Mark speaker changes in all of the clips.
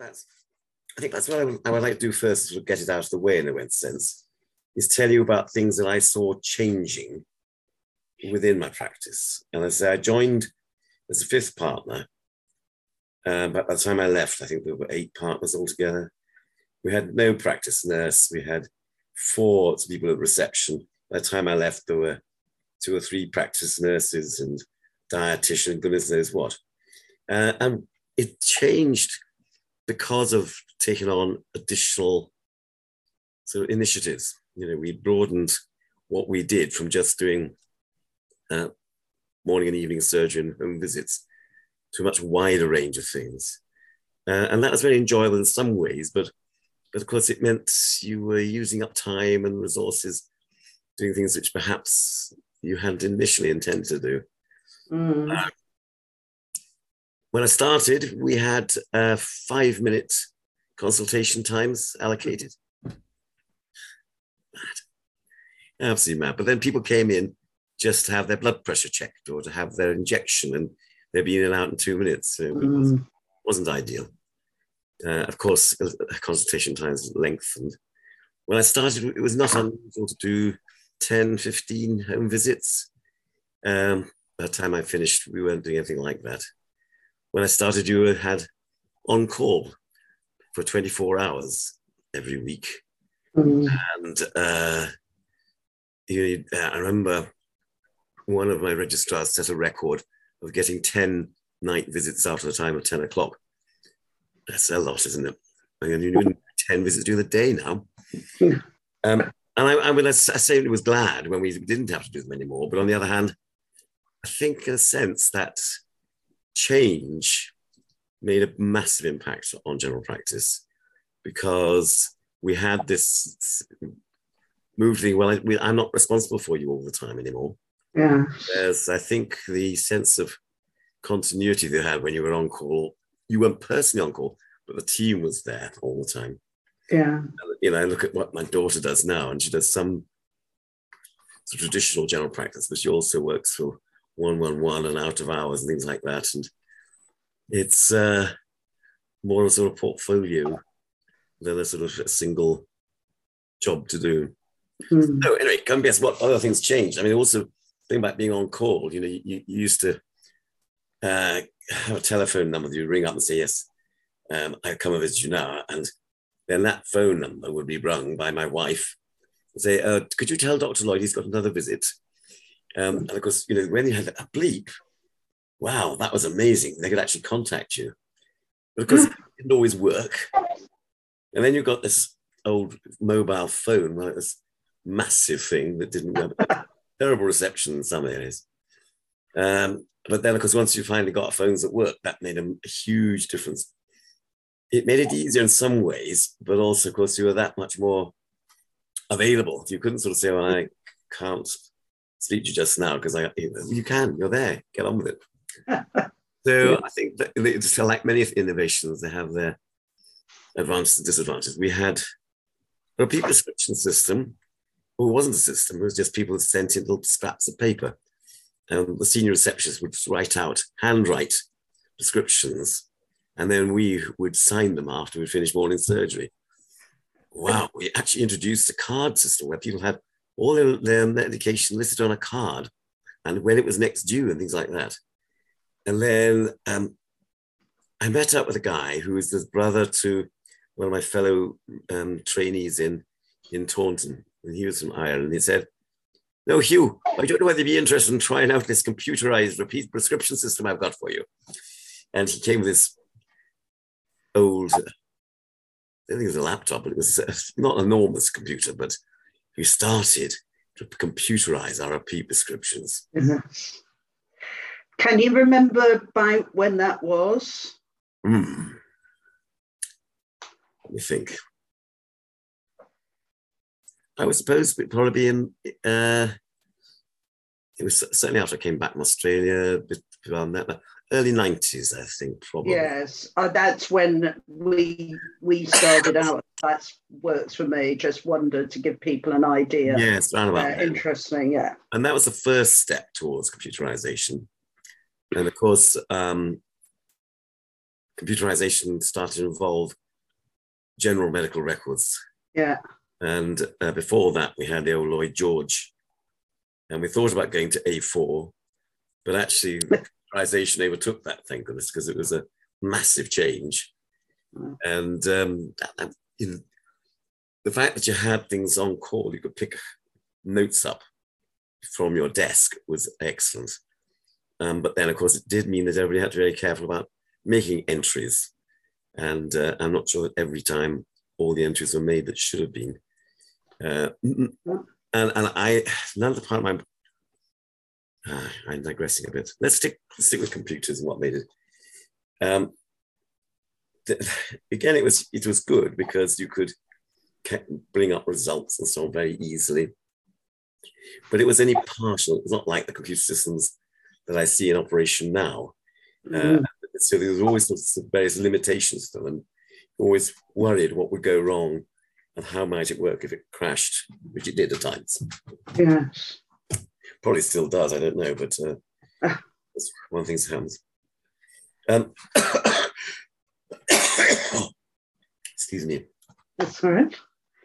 Speaker 1: I think that's what I would like to do first, to get it out of the way in a sense, is tell you about things that I saw changing within my practice. And as I joined as a fifth partner, but by the time I left, I think there were 8 partners altogether. We had no practice nurse. We had 4 people at reception. By the time I left, there were 2 or 3 practice nurses and dietitian, goodness knows what. And it changed because of taking on additional sort of initiatives. We broadened what we did from just doing morning and evening surgery and home visits to a much wider range of things. And that was very enjoyable in some ways, but of course it meant you were using up time and resources doing things which perhaps you hadn't initially intended to do. When I started, we had 5-minute consultation times allocated. Mad. Absolutely mad. But then people came in just to have their blood pressure checked or to have their injection, and they'd be in and out in 2 minutes. So it wasn't ideal. Of course, consultation times lengthened. When I started, it was not unusual to do 10, 15 home visits. By the time I finished, we weren't doing anything like that. When I started, you had on call for 24 hours every week. And I remember one of my registrars set a record of getting 10 night visits after the time of 10 o'clock. That's a lot, isn't it? I mean, you do 10 visits during the day now. And I certainly was glad when we didn't have to do them anymore. But on the other hand, I think in a sense that change made a massive impact on general practice, because we had this move thing, well, I'm not responsible for you all the time anymore.
Speaker 2: Yeah.
Speaker 1: There's, I think, the sense of continuity they had when you were on call. You weren't personally on call, but the team was there all the time.
Speaker 2: Yeah.
Speaker 1: I look at what my daughter does now, and she does some sort of traditional general practice, but she also works for 111 and out of hours and things like that. And it's more a sort of portfolio than a sort of a single job to do. So anyway, come guess what other things changed. I mean, also thing about being on call, you used to have a telephone number that you ring up and say, yes, I come and visit you now. And then that phone number would be rung by my wife and say, could you tell Dr. Lloyd he's got another visit? And of course, when you had a bleep, wow, that was amazing. They could actually contact you. But of course, it didn't always work. And then you got this old mobile phone, well, it was a massive thing that didn't work. Terrible reception in some areas. But then, of course, once you finally got phones that worked, that made a huge difference. It made it easier in some ways, but also, of course, you were that much more available. You couldn't sort of say, well, I can't speak to you just now, because you can, you're there, get on with it. So I think that it's like many innovations, they have their advantages and disadvantages. We had a repeat prescription system, or it wasn't a system, it was just people that sent in little scraps of paper. And the senior receptionist would handwrite prescriptions, and then we would sign them after we'd finished morning surgery. Wow, we actually introduced a card system where people had all their medication listed on a card and when it was next due and things like that. And then I met up with a guy who was the brother to one of my fellow trainees in Taunton, and he was from Ireland. He said, "No, Hugh, I don't know whether you'd be interested in trying out this computerized repeat prescription system I've got for you." And he came with this old, I don't think it was a laptop, but it was not an enormous computer, but we started to computerize our repeat prescriptions.
Speaker 2: Can you remember by when that was?
Speaker 1: Let me think. I was supposed to probably be in, it was certainly after I came back from Australia, around that, early 90s, I think, probably.
Speaker 2: Yes, that's when we started out. That works for me. Just wondered to give people an idea.
Speaker 1: Yes, round about then.
Speaker 2: Interesting, yeah.
Speaker 1: And that was the first step towards computerization. And of course, computerization started to involve general medical records.
Speaker 2: Yeah.
Speaker 1: And before that, we had the old Lloyd George. And we thought about going to A4, but actually computerization overtook that, thank goodness, because it was a massive change. And the fact that you had things on call, you could pick notes up from your desk was excellent. But then, of course, it did mean that everybody had to be very careful about making entries. And I'm not sure that every time all the entries were made that should have been. And I, another part of my, I'm digressing a bit. Let's stick with computers and what they did. Again, it was good because you could bring up results and so on very easily. But it was only partial. It's not like the computer systems that I see in operation now. So there was always sorts of various limitations to them. Always worried what would go wrong and how might it work if it crashed, which it did at times.
Speaker 2: Yes.
Speaker 1: Probably still does, I don't know, but that's one thing that happens. Excuse me.
Speaker 2: That's all right.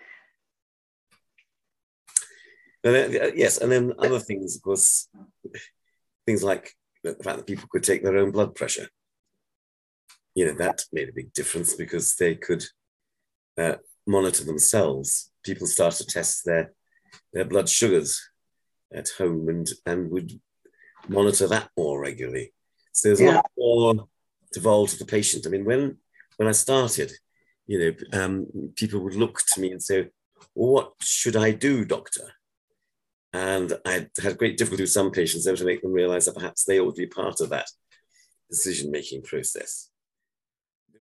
Speaker 1: Yes, and then other things, of course, things like the fact that people could take their own blood pressure. You know, that made a big difference because they could monitor themselves. People started to test their blood sugars at home and would monitor that more regularly. So there's a lot more devolved to the patient. I mean, when I started, you know, people would look to me and say, well, what should I do, doctor? And I had great difficulty with some patients there to make them realize that perhaps they ought to be part of that decision-making process.